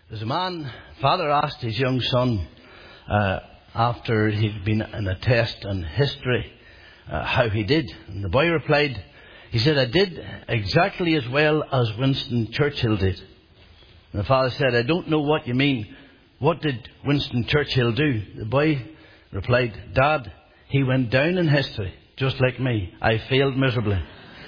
There's a man, father asked his young son, after he'd been in a test on history, how he did. And the boy replied, he said, I did exactly as well as Winston Churchill did. And the father said, I don't know what you mean. What did Winston Churchill do? The boy replied, Dad, he went down in history, just like me. I failed miserably.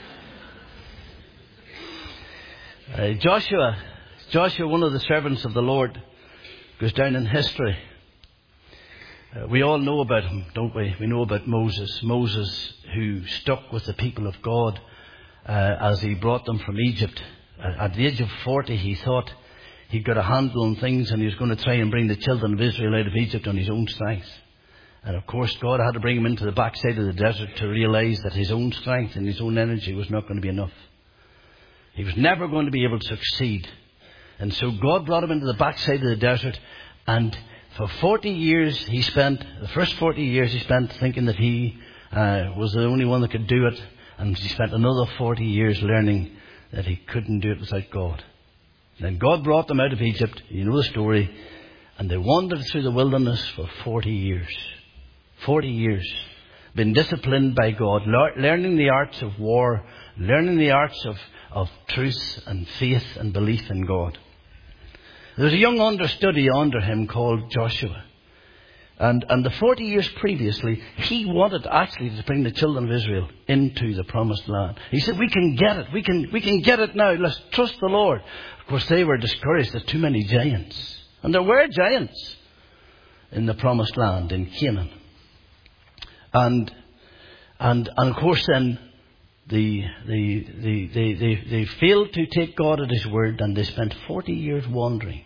Joshua, one of the servants of the Lord, goes down in history. We all know about him, don't we? We know about Moses. Moses, who stuck with the people of God as he brought them from Egypt. At the age of 40, he thought he'd got a handle on things and he was going to try and bring the children of Israel out of Egypt on his own strength. And of course, God had to bring him into the backside of the desert to realize that his own strength and his own energy was not going to be enough. He was never going to be able to succeed. And so God brought him into the backside of the desert, and for 40 years the first 40 years he spent thinking that he was the only one that could do it, and he spent another 40 years learning that he couldn't do it without God. Then God brought them out of Egypt, you know the story, and they wandered through the wilderness for 40 years. 40 years. Been disciplined by God, learning the arts of war, learning the arts of truth and faith and belief in God. There was a young understudy under him called Joshua. And the 40 years previously, he wanted actually to bring the children of Israel into the promised land. He said, we can get it. We can get it now. Let's trust the Lord. Of course, they were discouraged. There's too many giants. And there were giants in the promised land, in Canaan. And of course then, they failed to take God at his word, and they spent 40 years wandering.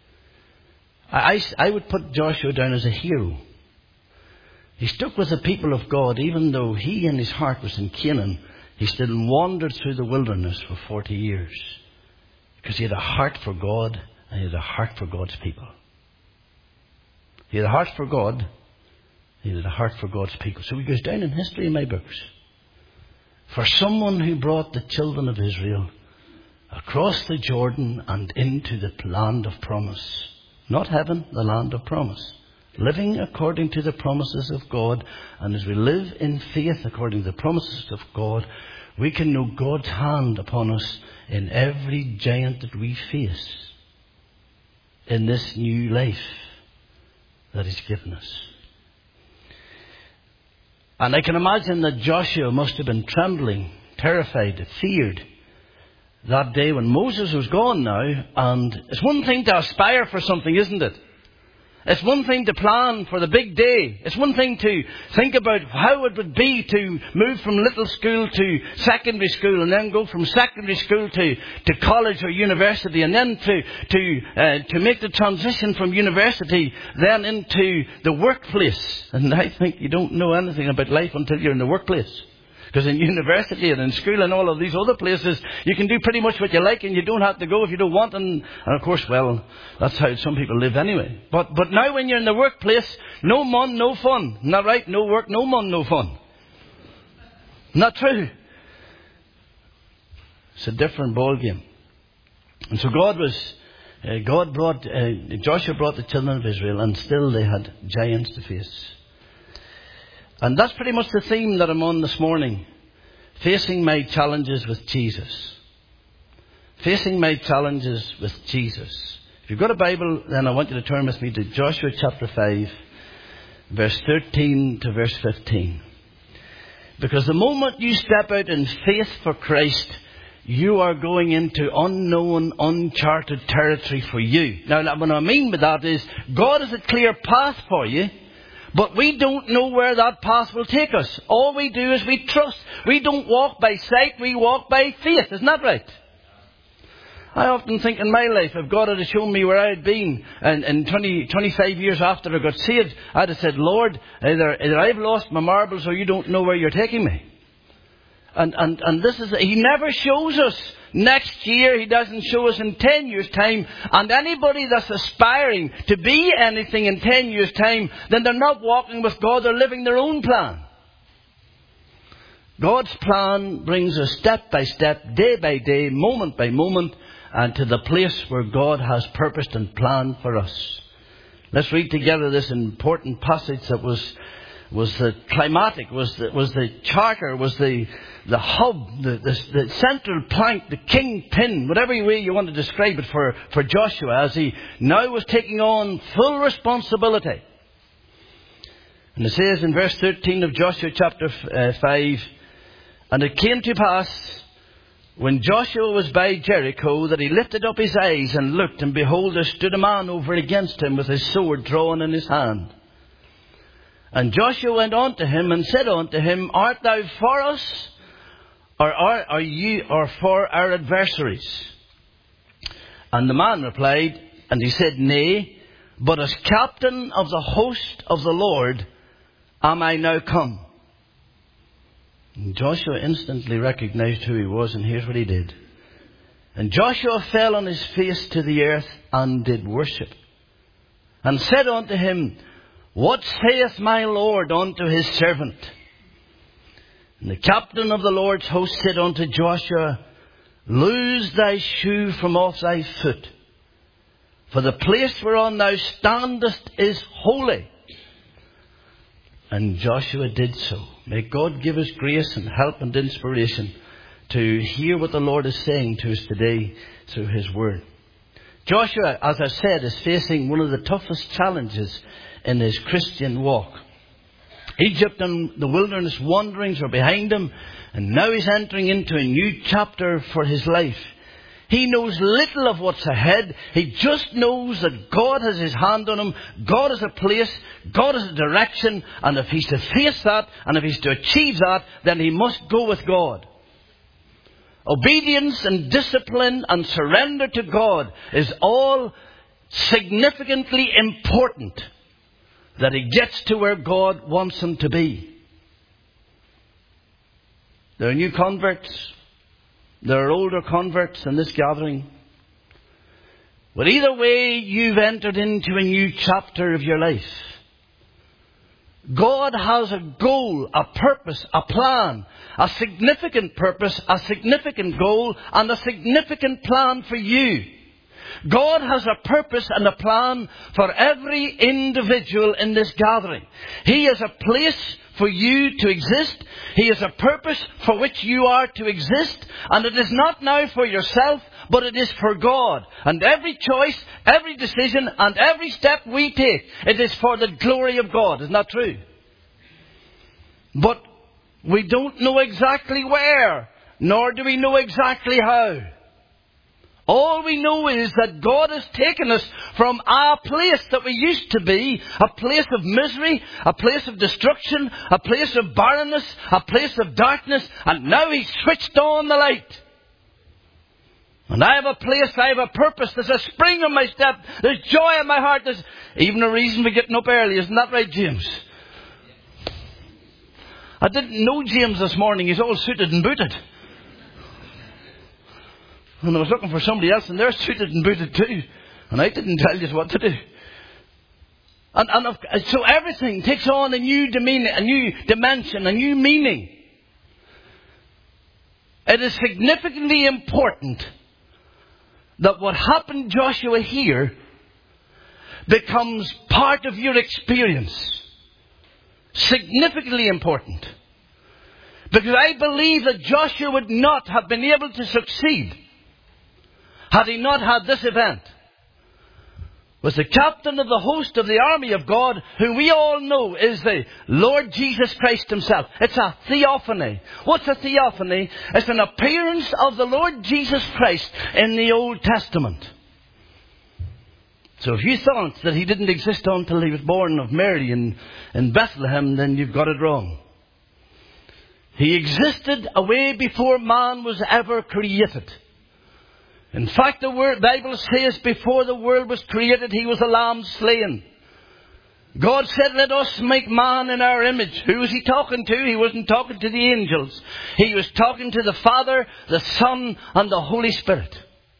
I would put Joshua down as a hero. He stuck with the people of God, even though he in his heart was in Canaan. He still wandered through the wilderness for 40 years. Because he had a heart for God, and he had a heart for God's people. He had a heart for God, he had a heart for God's people. So he goes down in history in my books. For someone who brought the children of Israel across the Jordan and into the land of promise. Not heaven, the land of promise. Living according to the promises of God. And as we live in faith according to the promises of God, we can know God's hand upon us in every giant that we face in this new life that He's given us. And I can imagine that Joshua must have been trembling, terrified, feared that day when Moses was gone now. And it's one thing to aspire for something, isn't it? It's one thing to plan for the big day. It's one thing to think about how it would be to move from little school to secondary school, and then go from secondary school to college or university, and then to make the transition from university then into the workplace. And I think you don't know anything about life until you're in the workplace. Because in university and in school and all of these other places, you can do pretty much what you like, and you don't have to go if you don't want. And of course, well, that's how some people live anyway. But now when you're in the workplace, no mon, no fun. Isn't that right? No work, no mon, no fun. Not true. It's a different ball game. And so Joshua brought the children of Israel, and still they had giants to face. And that's pretty much the theme that I'm on this morning. Facing my challenges with Jesus. Facing my challenges with Jesus. If you've got a Bible, then I want you to turn with me to Joshua chapter 5, verse 13 to verse 15. Because the moment you step out in faith for Christ, you are going into unknown, uncharted territory for you. Now, what I mean by that is, God has a clear path for you. But we don't know where that path will take us. All we do is we trust. We don't walk by sight, we walk by faith. Isn't that right? I often think in my life, if God had shown me where I had been in 25 years after I got saved, I'd have said, Lord, either I've lost my marbles or you don't know where you're taking me. And this is, He never shows us next year. He doesn't show us in 10 years' time. And anybody that's aspiring to be anything in 10 years' time, then they're not walking with God. They're living their own plan. God's plan brings us step by step, day by day, moment by moment. and to the place where God has purposed and planned for us. Let's read together this important passage that was the climatic, was the charter, was the hub, the central plank, the kingpin, whatever way you want to describe it for Joshua, as he now was taking on full responsibility. And it says in verse 13 of Joshua chapter 5, "And it came to pass, when Joshua was by Jericho, that he lifted up his eyes and looked, and behold, there stood a man over against him with his sword drawn in his hand. And Joshua went on to him and said unto him, Art thou for us, or are you for our adversaries? And the man replied, and he said, Nay, but as captain of the host of the Lord am I now come. And Joshua instantly recognized who he was, and here's what he did. And Joshua fell on his face to the earth and did worship, and said unto him, What saith my Lord unto his servant? And the captain of the Lord's host said unto Joshua, Loose thy shoe from off thy foot, for the place whereon thou standest is holy. And Joshua did so. May God give us grace and help and inspiration to hear what the Lord is saying to us today through His Word. Joshua, as I said, is facing one of the toughest challenges in his Christian walk. Egypt and the wilderness wanderings are behind him, and now he's entering into a new chapter for his life. He knows little of what's ahead. He just knows that God has His hand on him. God has a place. God has a direction. And if he's to face that, and if he's to achieve that, then he must go with God. Obedience and discipline and surrender to God is all significantly important, that he gets to where God wants him to be. There are new converts. There are older converts in this gathering. But either way, you've entered into a new chapter of your life. God has a goal, a purpose, a plan, a significant purpose, a significant goal, and a significant plan for you. God has a purpose and a plan for every individual in this gathering. He has a place for you to exist. He has a purpose for which you are to exist. And it is not now for yourself, but it is for God. And every choice, every decision, and every step we take, it is for the glory of God. Isn't that true? But we don't know exactly where, nor do we know exactly how. All we know is that God has taken us from a place that we used to be, a place of misery, a place of destruction, a place of barrenness, a place of darkness, and now He's switched on the light. And I have a place, I have a purpose, there's a spring in my step, there's joy in my heart, there's even a reason for getting up early. Isn't that right, James? I didn't know James this morning, he's all suited and booted. And I was looking for somebody else, and they're suited and booted too. And I didn't tell you what to do. And so everything takes on a new demeanor, a new dimension, a new meaning. It is significantly important that what happened, Joshua, here becomes part of your experience. Significantly important. Because I believe that Joshua would not have been able to succeed had he not had this event. Was the captain of the host of the army of God, who we all know is the Lord Jesus Christ Himself. It's a theophany. What's a theophany? It's an appearance of the Lord Jesus Christ in the Old Testament. So if you thought that He didn't exist until He was born of Mary in Bethlehem, then you've got it wrong. He existed away before man was ever created. In fact, the Bible says before the world was created, He was a lamb slain. God said, let us make man in our image. Who was He talking to? He wasn't talking to the angels. He was talking to the Father, the Son, and the Holy Spirit.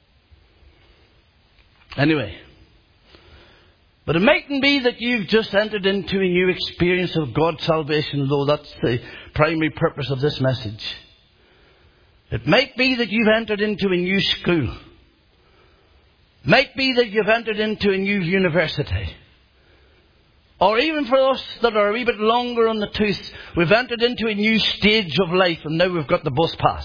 Anyway. But it mightn't be that you've just entered into a new experience of God's salvation, though that's the primary purpose of this message. It might be that you've entered into a new school. Might be that you've entered into a new university. Or even for us that are a wee bit longer on the tooth, we've entered into a new stage of life and now we've got the bus pass.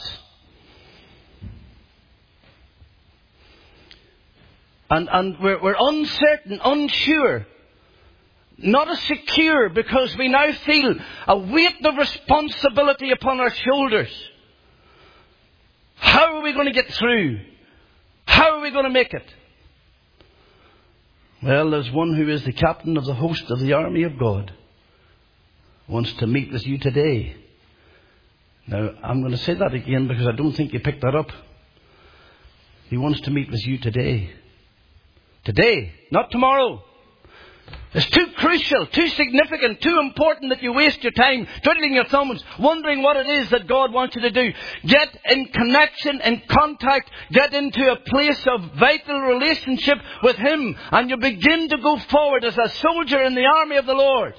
And we're uncertain, unsure, not as secure, because we now feel a weight of responsibility upon our shoulders. How are we going to get through? How are we going to make it? Well, there's one who is the captain of the host of the army of God, wants to meet with you today. Now, I'm going to say that again because I don't think you picked that up. He wants to meet with you today. Today, not tomorrow. It's too crucial, too significant, too important that you waste your time twiddling your thumbs, wondering what it is that God wants you to do. Get in connection, in contact, get into a place of vital relationship with Him, and you begin to go forward as a soldier in the army of the Lord.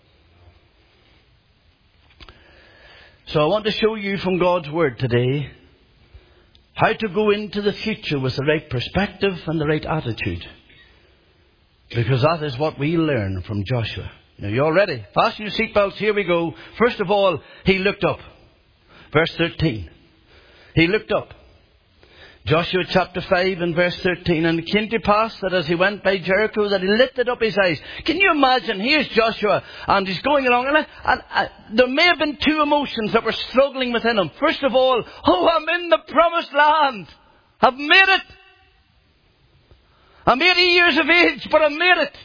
So I want to show you from God's Word today how to go into the future with the right perspective and the right attitude. Because that is what we learn from Joshua. Now, you all ready? Fasten your seatbelts. Here we go. First of all, he looked up. Verse 13. He looked up. Joshua chapter 5 and verse 13. And it came to pass that as he went by Jericho, that he lifted up his eyes. Can you imagine? Here's Joshua, and he's going along. And there may have been two emotions that were struggling within him. First of all, I'm in the promised land. I've made it. I'm 80 years of age, but I made it.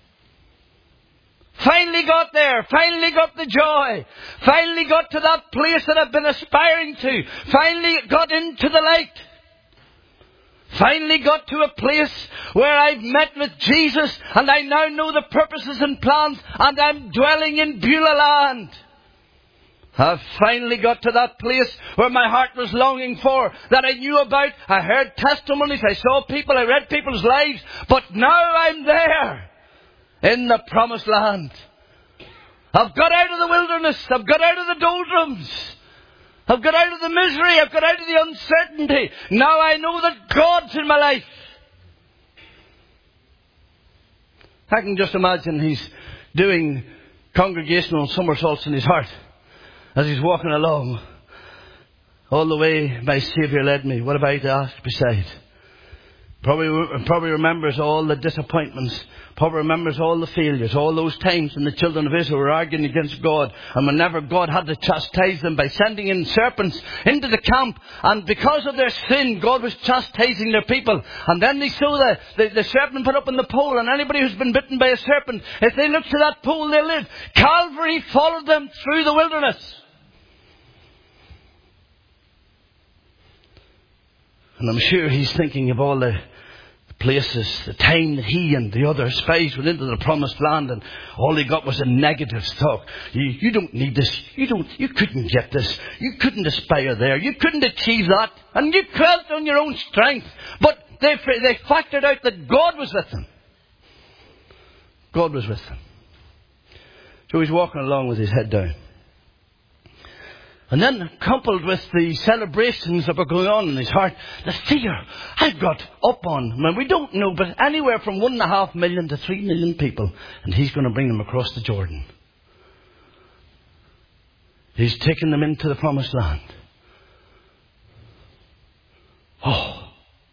Finally got there. Finally got the joy. Finally got to that place that I've been aspiring to. Finally got into the light. Finally got to a place where I've met with Jesus and I now know the purposes and plans and I'm dwelling in Beulah land. I've finally got to that place where my heart was longing for, that I knew about. I heard testimonies, I saw people, I read people's lives. But now I'm there in the promised land. I've got out of the wilderness. I've got out of the doldrums. I've got out of the misery. I've got out of the uncertainty. Now I know that God's in my life. I can just imagine he's doing congregational somersaults in his heart as he's walking along. All the way my Saviour led me. What have I to ask beside? Probably remembers all the disappointments. Probably remembers all the failures. All those times when the children of Israel were arguing against God. And whenever God had to chastise them by sending in serpents into the camp. And because of their sin, God was chastising their people. And then they saw the serpent put up on the pole. And anybody who's been bitten by a serpent, if they look to that pole, they live. Calvary followed them through the wilderness. And I'm sure he's thinking of all the places, the time that he and the other spies went into the promised land, and all they got was a negative talk. You don't need this. You couldn't get this. You couldn't aspire there. You couldn't achieve that. And you felt on your own strength. But they factored out that God was with them. God was with them. So he's walking along with his head down. And then, coupled with the celebrations that were going on in his heart, the fear I've got up on. Well, we don't know, but anywhere from 1.5 million to 3 million people. And he's going to bring them across the Jordan. He's taking them into the promised land. Oh.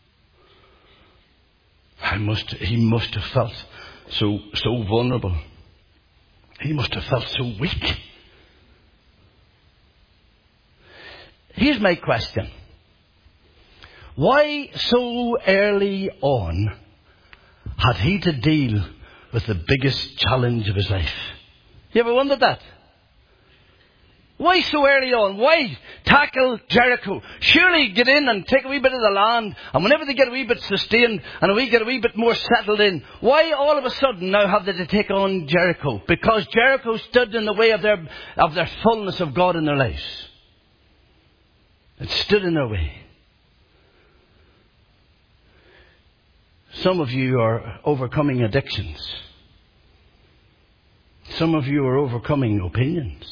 He must have felt so vulnerable. He must have felt so weak. Here's my question. Why so early on had he to deal with the biggest challenge of his life? You ever wondered that? Why so early on? Why tackle Jericho? Surely get in and take a wee bit of the land, and whenever they get a wee bit sustained and we get a wee bit more settled in, why all of a sudden now have they to take on Jericho? Because Jericho stood in the way of their fullness of God in their lives. It stood in their way. Some of you are overcoming addictions. Some of you are overcoming opinions.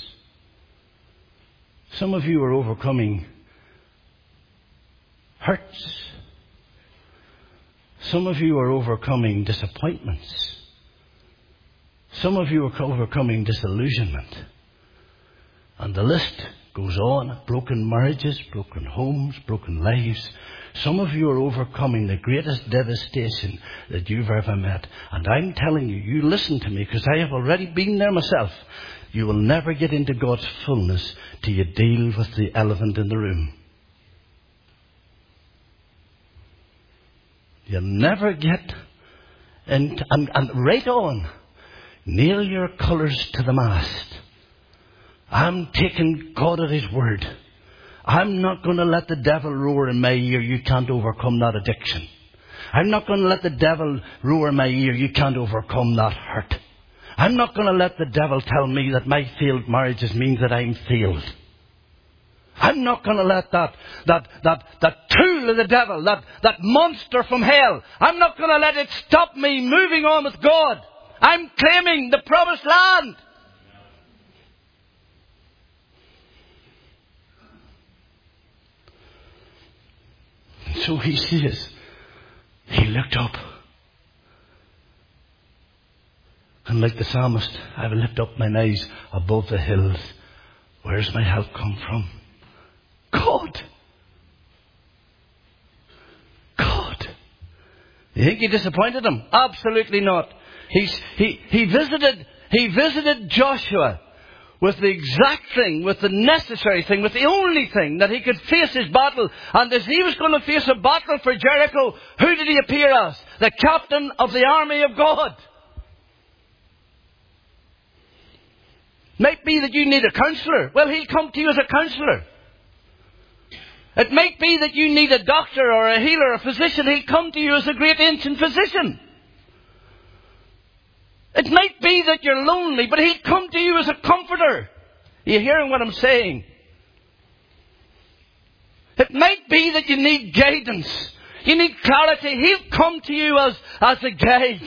Some of you are overcoming hurts. Some of you are overcoming disappointments. Some of you are overcoming disillusionment. And the list goes on. Broken marriages, broken homes, broken lives. Some of you are overcoming the greatest devastation that you've ever met. And I'm telling you, you listen to me, because I have already been there myself. You will never get into God's fullness till you deal with the elephant in the room. You'll never get and right on. Nail your colours to the mast. I'm taking God at His word. I'm not going to let the devil roar in my ear, you can't overcome that addiction. I'm not going to let the devil roar in my ear, you can't overcome that hurt. I'm not going to let the devil tell me that my failed marriages means that I'm failed. I'm not going to let that tool of the devil, that monster from hell, I'm not going to let it stop me moving on with God. I'm claiming the promised land. So he says, he looked up. And like the psalmist, I will lift up mine eyes above the hills. Where's my help come from? God. God. You think he disappointed him? Absolutely not. He visited Joshua with the exact thing, with the necessary thing, with the only thing that he could face his battle. And as he was going to face a battle for Jericho, who did he appear as? The captain of the army of God. Might be that you need a counsellor. Well, he'll come to you as a counsellor. It might be that you need a doctor or a healer, a physician. He'll come to you as a great ancient physician. It might be that you're lonely, but he'll come to you as a comforter. Are you hearing what I'm saying? It might be that you need guidance. You need clarity. He'll come to you as a guide.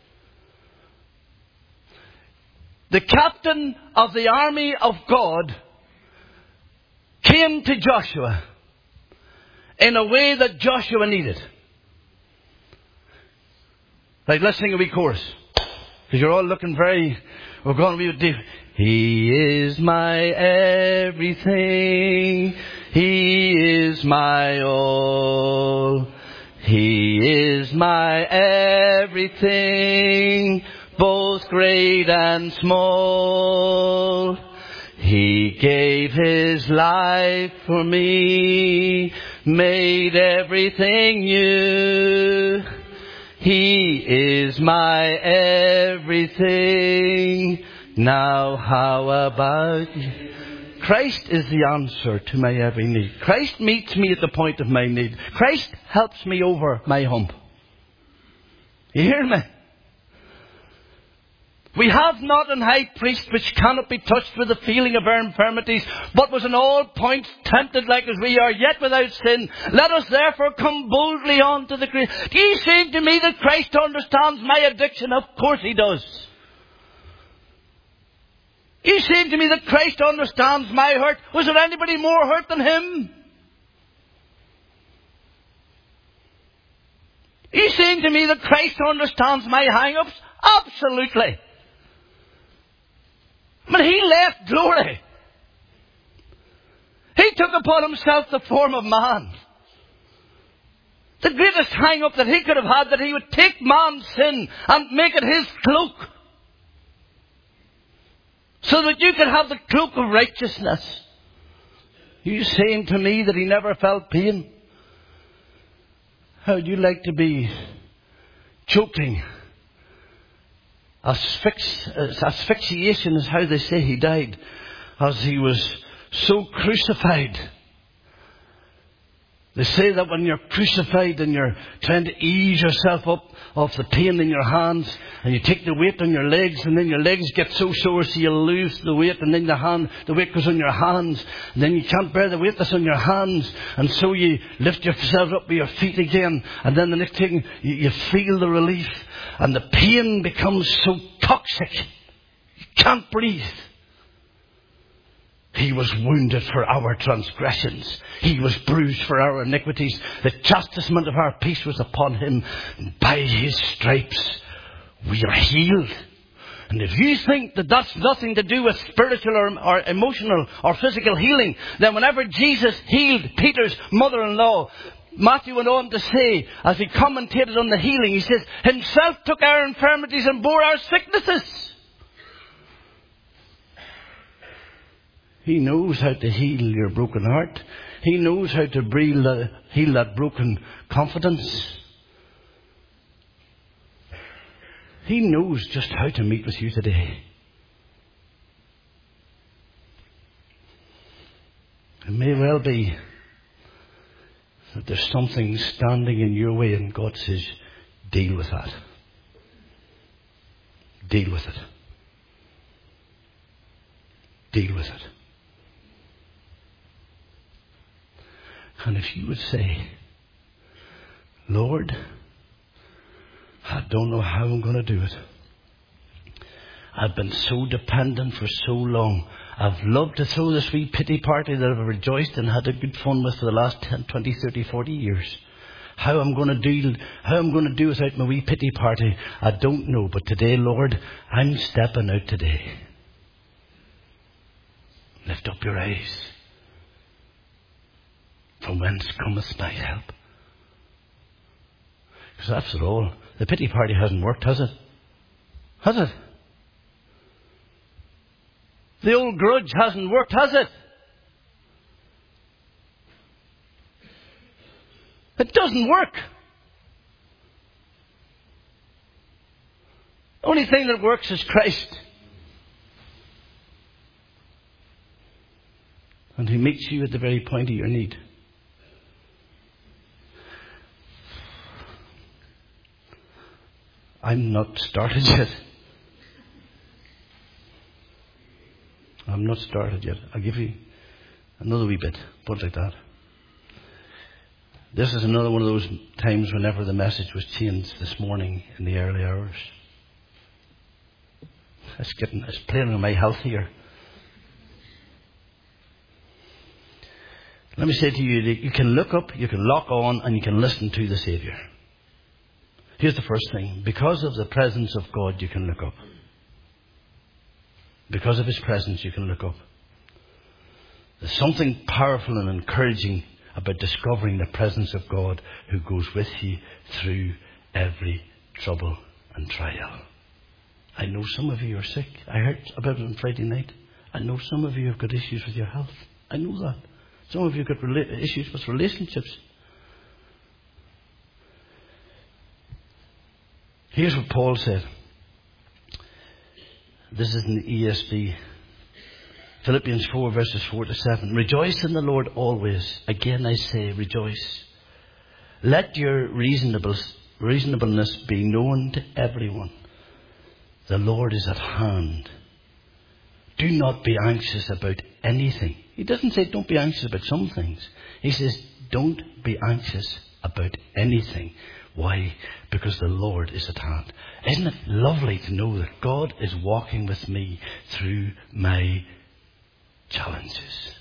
The captain of the army of God came to Joshua in a way that Joshua needed. Right, let's sing a wee chorus. Because you're all looking very... We're going to be deep. He is my everything. He is my all. He is my everything, both great and small. He gave His life for me, made everything new. He is my everything. Now how about you? Christ is the answer to my every need. Christ meets me at the point of my need. Christ helps me over my hump. You hear me? We have not an high priest which cannot be touched with the feeling of our infirmities, but was in all points tempted like as we are, yet without sin. Let us therefore come boldly on to the grace. Do you say to me that Christ understands my addiction? Of course He does. You say to me that Christ understands my hurt? Was there anybody more hurt than Him? You saying to me that Christ understands my hang-ups? Absolutely. But He left glory. He took upon Himself the form of man. The greatest hang-up that He could have had, that He would take man's sin and make it His cloak. So that you could have the cloak of righteousness. You saying to me that He never felt pain? How would you like to be choking? Asphyxiation is how they say He died, as He was so crucified. They say that when you're crucified and you're trying to ease yourself up off the pain in your hands, and you take the weight on your legs, and then your legs get so sore so you lose the weight, and then the weight goes on your hands, and then you can't bear the weight that's on your hands, and so you lift yourself up with your feet again, and then the next thing you feel the relief, and the pain becomes so toxic you can't breathe. He was wounded for our transgressions. He was bruised for our iniquities. The chastisement of our peace was upon him. And by his stripes we are healed. And if you think that that's nothing to do with spiritual or emotional or physical healing, then whenever Jesus healed Peter's mother-in-law, Matthew went on to say, as he commentated on the healing, he says, himself took our infirmities and bore our sicknesses. He knows how to heal your broken heart. He knows how to heal that broken confidence. He knows just how to meet with you today. It may well be that there's something standing in your way and God says, deal with that. Deal with it. Deal with it. And if you would say, Lord, I don't know how I'm going to do it. I've been so dependent for so long. I've loved to throw this wee pity party that I've rejoiced and had a good fun with for the last 10, 20, 30, 40 years. How I'm going to do without my wee pity party, I don't know. But today, Lord, I'm stepping out today. Lift up your eyes. From whence cometh my help? Because after all, the pity party hasn't worked, has it? Has it? The old grudge hasn't worked, has it? It doesn't work. The only thing that works is Christ. And He meets you at the very point of your need. I'm not started yet. I'm not started yet. I'll give you another wee bit. Put it like that. This is another one of those times whenever the message was changed this morning in the early hours. It's playing on my health here. Let me say to you that you can look up, you can lock on, and you can listen to the Saviour. Here's the first thing. Because of the presence of God, you can look up. Because of His presence, you can look up. There's something powerful and encouraging about discovering the presence of God who goes with you through every trouble and trial. I know some of you are sick. I heard about it on Friday night. I know some of you have got issues with your health. I know that. Some of you have got issues with relationships. Here's what Paul said. This is in the ESV. Philippians 4 verses 4 to 7. Rejoice in the Lord always. Again I say rejoice. Let your reasonableness be known to everyone. The Lord is at hand. Do not be anxious about anything. He doesn't say don't be anxious about some things. He says don't be anxious about anything. Why? Because the Lord is at hand. Isn't it lovely to know that God is walking with me through my challenges?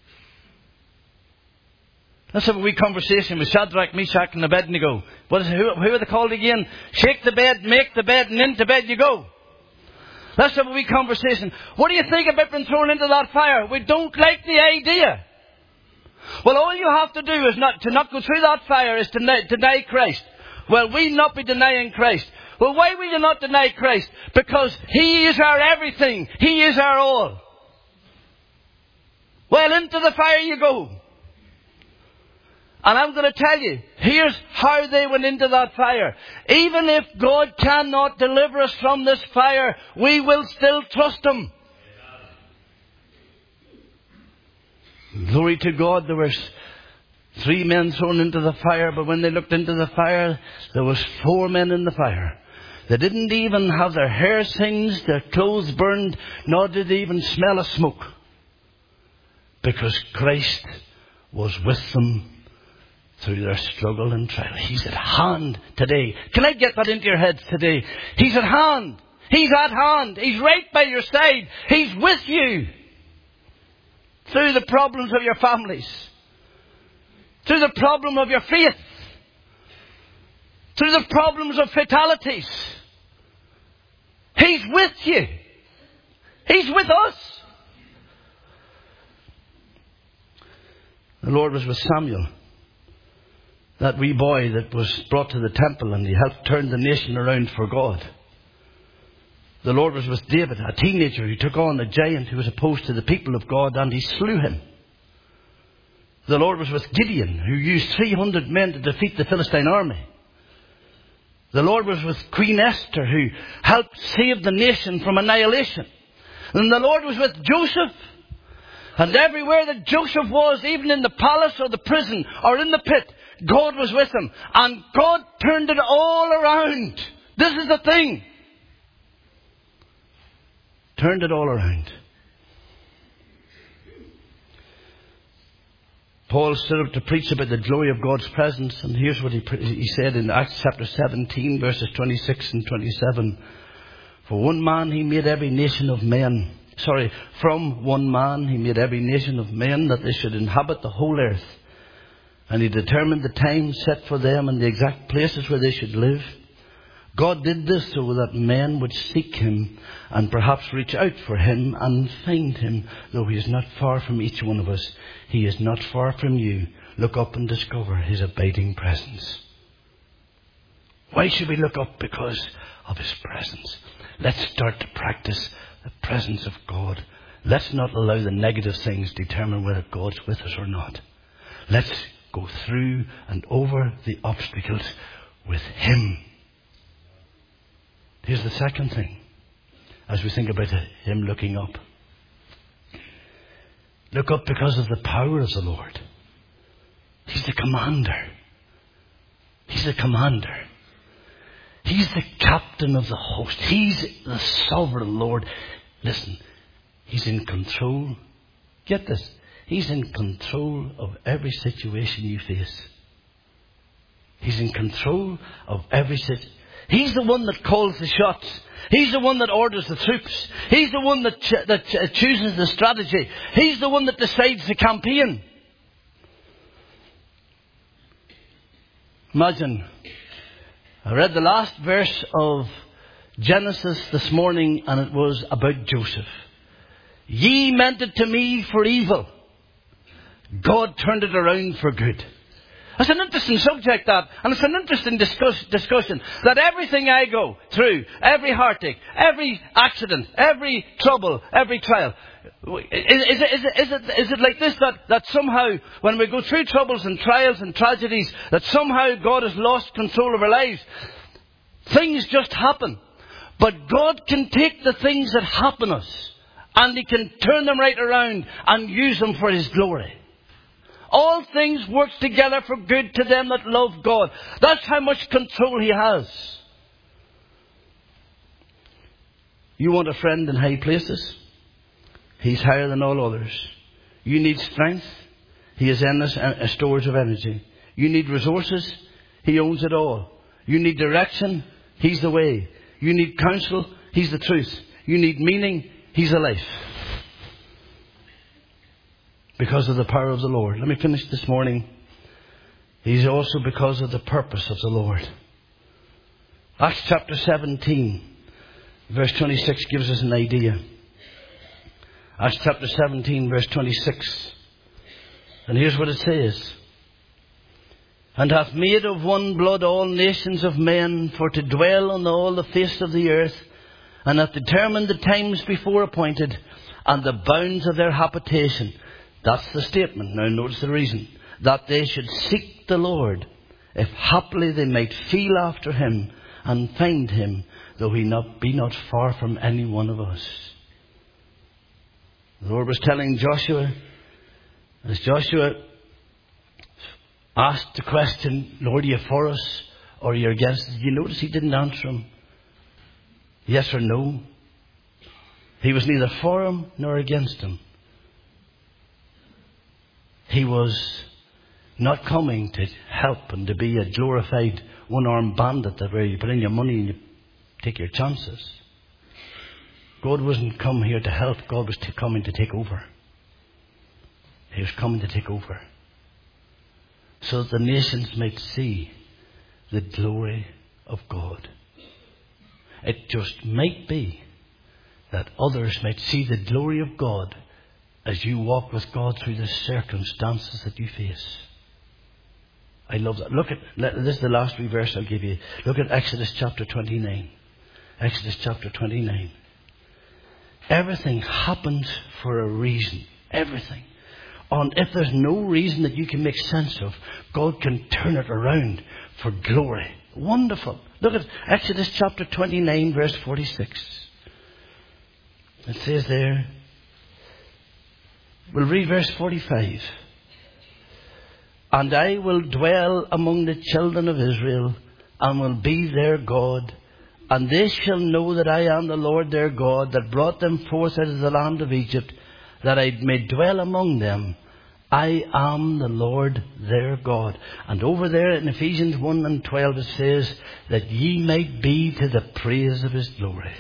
Let's have a wee conversation with Shadrach, Meshach and Abednego. Who are they called again? Shake the bed, make the bed, and into bed you go. Let's have a wee conversation. What do you think about being thrown into that fire? We don't like the idea. Well, all you have to do is not go through that fire is to deny Christ. Well, we not be denying Christ. Well, why will you not deny Christ? Because He is our everything. He is our all. Well, into the fire you go. And I'm going to tell you, here's how they went into that fire. Even if God cannot deliver us from this fire, we will still trust Him. Glory to God. There were 3 men thrown into the fire, but when they looked into the fire, there was 4 men in the fire. They didn't even have their hair singed, their clothes burned, nor did they even smell of smoke. Because Christ was with them through their struggle and trial. He's at hand today. Can I get that into your heads today? He's at hand. He's at hand. He's right by your side. He's with you. through the problems of your families, through the problem of your faith, through the problems of fatalities. He's with you. He's with us. The Lord was with Samuel, that wee boy that was brought to the temple, and he helped turn the nation around for God. The Lord was with David, a teenager who took on a giant who was opposed to the people of God, and he slew him. The Lord was with Gideon, who used 300 men to defeat the Philistine army. The Lord was with Queen Esther, who helped save the nation from annihilation. And the Lord was with Joseph. And everywhere that Joseph was, even in the palace or the prison or in the pit, God was with him. And God turned it all around. This is the thing. Turned it all around. Paul stood up to preach about the glory of God's presence, and here's what he said in Acts chapter 17, verses 26 and 27. For one man he made every nation of men. From one man he made every nation of men, that they should inhabit the whole earth. And he determined the time set for them and the exact places where they should live. God did this so that men would seek him and perhaps reach out for him and find him. Though he is not far from each one of us, he is not far from you. Look up and discover his abiding presence. Why should we look up? Because of his presence. Let's start to practice the presence of God. Let's not allow the negative things determine whether God's with us or not. Let's go through and over the obstacles with him. Here's the second thing, as we think about him looking up. Look up because of the power of the Lord. He's the commander. He's the commander. He's the captain of the host. He's the sovereign Lord. Listen, he's in control. Get this. He's in control of every situation you face. He's in control of every situation. He's the one that calls the shots. He's the one that orders the troops. He's the one that chooses the strategy. He's the one that decides the campaign. Imagine, I read the last verse of Genesis this morning, and it was about Joseph. Ye meant it to me for evil. God turned it around for good. It's an interesting subject, that, and it's an interesting discussion, that everything I go through, every heartache, every accident, every trouble, every trial, is it like this, that somehow when we go through troubles and trials and tragedies, that somehow God has lost control of our lives? Things just happen. But God can take the things that happen us, and he can turn them right around and use them for his glory. All things work together for good to them that love God. That's how much control he has. You want a friend in high places? He's higher than all others. You need strength? He is endless stores of energy. You need resources? He owns it all. You need direction? He's the way. You need counsel? He's the truth. You need meaning? He's the life. Because of the power of the Lord. Let me finish this morning. He's also because of the purpose of the Lord. Acts chapter 17, verse 26 gives us an idea. Acts chapter 17, verse 26. And here's what it says. And hath made of one blood all nations of men for to dwell on all the face of the earth, and hath determined the times before appointed, and the bounds of their habitation. That's the statement. Now notice the reason. That they should seek the Lord, if haply they might feel after him, and find him, though he be not far from any one of us. The Lord was telling Joshua, as Joshua asked the question, Lord, are you for us or are you against us? You notice he didn't answer him yes or no. He was neither for him nor against him. He was not coming to help and to be a glorified one-armed bandit that where you put in your money and you take your chances. God wasn't come here to help. God was coming to take over. He was coming to take over, so that the nations might see the glory of God. It just might be that others might see the glory of God as you walk with God through the circumstances that you face. I love that. Look at, this is the last wee verse I'll give you. Look at Exodus chapter 29. Exodus chapter 29. Everything happens for a reason. Everything. And if there's no reason that you can make sense of, God can turn it around for glory. Wonderful. Look at Exodus chapter 29 verse 46. It says there, we'll read verse 45. And I will dwell among the children of Israel, and will be their God. And they shall know that I am the Lord their God, that brought them forth out of the land of Egypt, that I may dwell among them. I am the Lord their God. And over there in Ephesians 1 and 12 it says, that ye might be to the praise of his glory.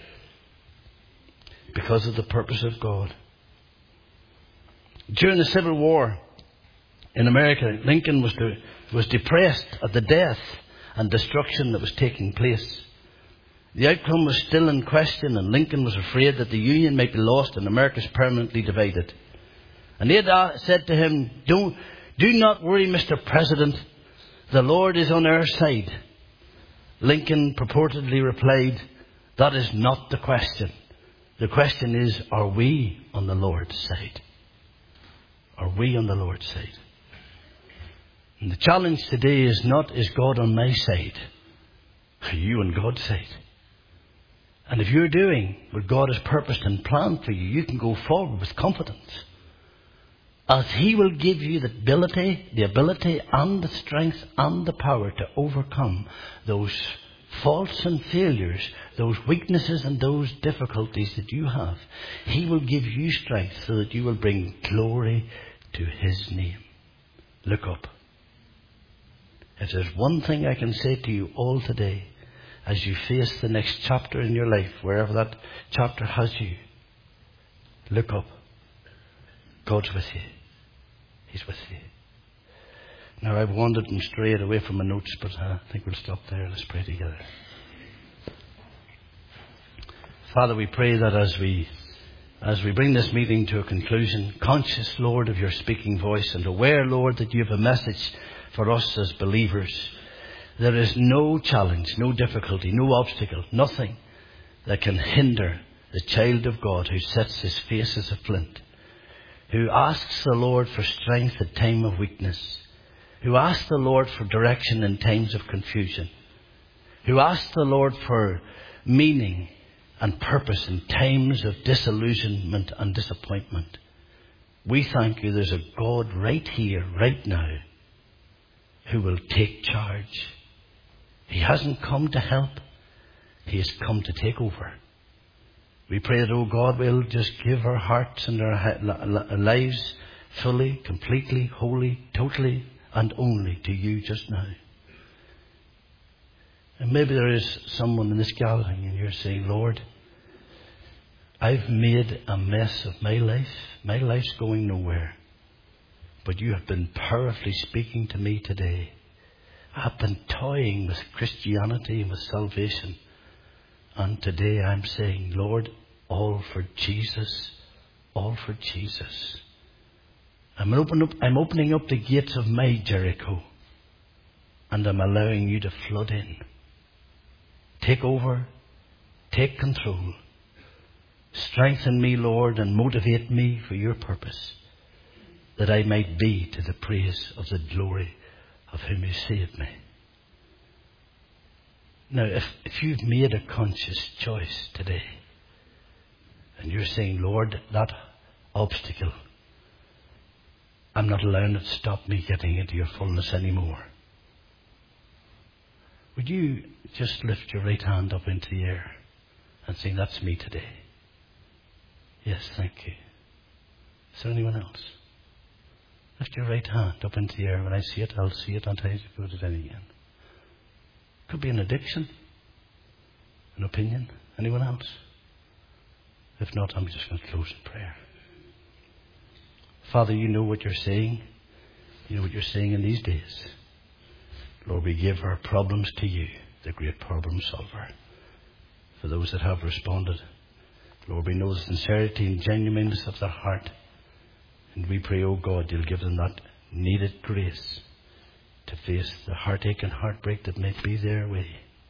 Because of the purpose of God. During the Civil War in America, Lincoln was depressed at the death and destruction that was taking place. The outcome was still in question, and Lincoln was afraid that the Union might be lost and America is permanently divided. And they had said to him, do not worry, Mr. President. The Lord is on our side. Lincoln purportedly replied, that is not the question. The question is, are we on the Lord's side? Are we on the Lord's side? And the challenge today is not, is God on my side? Are you on God's side? And if you're doing what God has purposed and planned for you, you can go forward with confidence. As he will give you the ability and the strength and the power to overcome those faults and failures, those weaknesses and those difficulties that you have. He will give you strength so that you will bring glory to his name. Look up. If there's one thing I can say to you all today, as you face the next chapter in your life, wherever that chapter has you, look up. God's with you. He's with you. Now, I've wandered and strayed away from my notes, but I think we'll stop there. Let's pray together. Father, we pray that as we bring this meeting to a conclusion, conscious, Lord, of your speaking voice, and aware, Lord, that you have a message for us as believers, there is no challenge, no difficulty, no obstacle, nothing that can hinder the child of God who sets his face as a flint, who asks the Lord for strength at time of weakness, who asks the Lord for direction in times of confusion, who asks the Lord for meaning and purpose in times of disillusionment and disappointment. We thank you there's a God right here, right now, who will take charge. He hasn't come to help. He has come to take over. We pray that, oh God, we'll just give our hearts and our lives fully, completely, wholly, totally, and only to you just now. And maybe there is someone in this gathering and you're saying, Lord, I've made a mess of my life. My life's going nowhere. But you have been powerfully speaking to me today. I've been toying with Christianity and with salvation. And today I'm saying, Lord, all for Jesus. All for Jesus. I'm opening up the gates of my Jericho. And I'm allowing you to flood in. Take over. Take control. Strengthen me, Lord, and motivate me for your purpose, that I might be to the praise of the glory of whom you saved me. Now, if you've made a conscious choice today, and you're saying, Lord, that obstacle, I'm not allowing it to stop me getting into your fullness anymore. Would you just lift your right hand up into the air and say, that's me today? Yes, thank you. Is there anyone else? Lift your right hand up into the air. When I see it, I'll see it until you put it in again. Could be an addiction, an opinion. Anyone else? If not, I'm just going to close in prayer. Father, you know what you're saying. You know what you're saying in these days. Lord, we give our problems to you, the great problem solver. For those that have responded, Lord, we know the sincerity and genuineness of their heart. And we pray, oh God, you'll give them that needed grace to face the heartache and heartbreak that might be their way.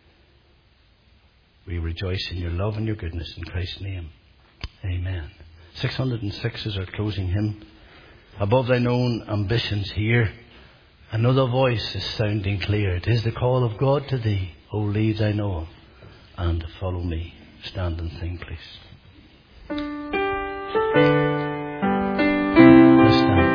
We rejoice in your love and your goodness in Christ's name. Amen. 606 is our closing hymn. Above thine own ambitions here, another voice is sounding clear. It is the call of God to thee. O leave thine all and follow me. Stand and sing, please. Let's stand.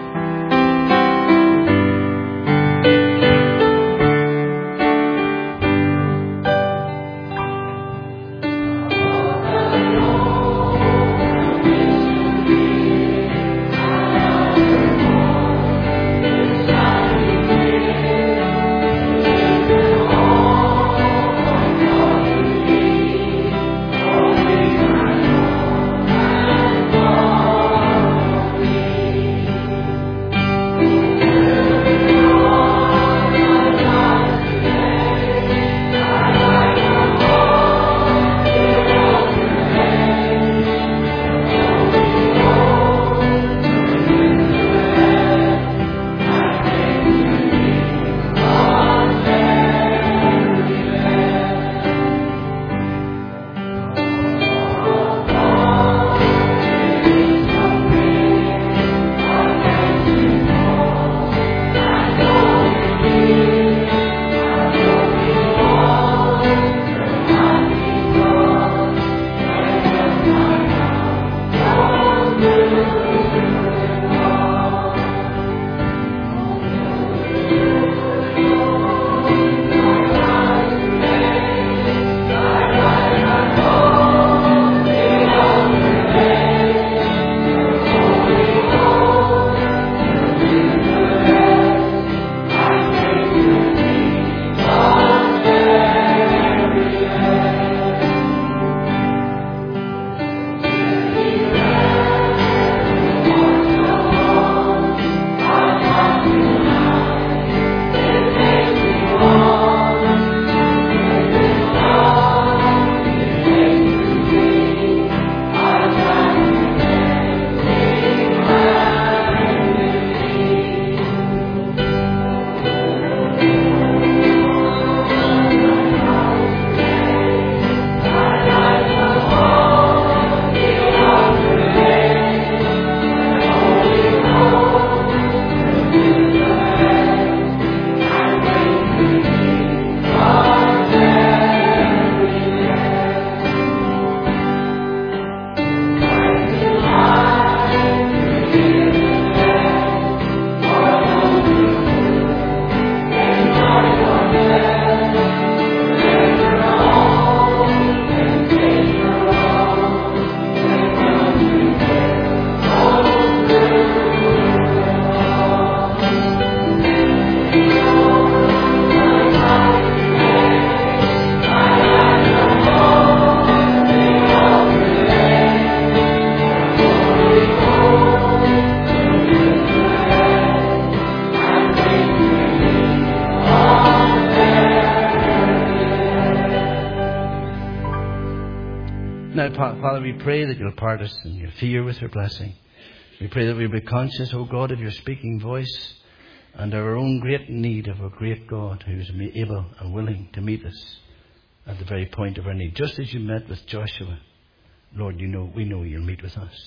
Now, Father, we pray that you'll part us in your fear with your blessing. We pray that we'll be conscious, O God, of your speaking voice and our own great need of a great God who is able and willing to meet us at the very point of our need. Just as you met with Joshua, Lord, we know you'll meet with us.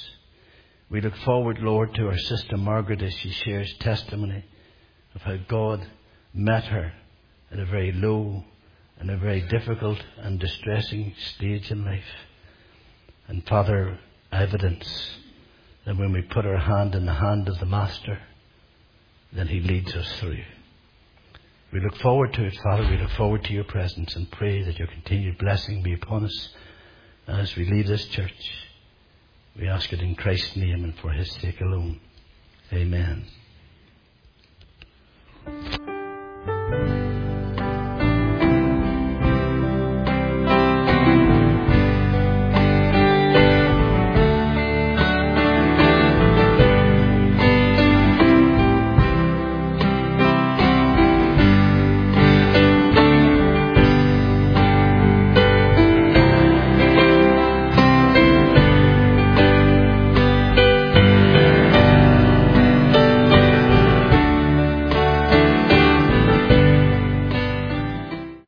We look forward, Lord, to our sister Margaret as she shares testimony of how God met her at a very low and a very difficult and distressing stage in life. And Father, evidence that when we put our hand in the hand of the Master, then he leads us through. We look forward to it, Father. We look forward to your presence and pray that your continued blessing be upon us as we leave this church. We ask it in Christ's name and for his sake alone. Amen.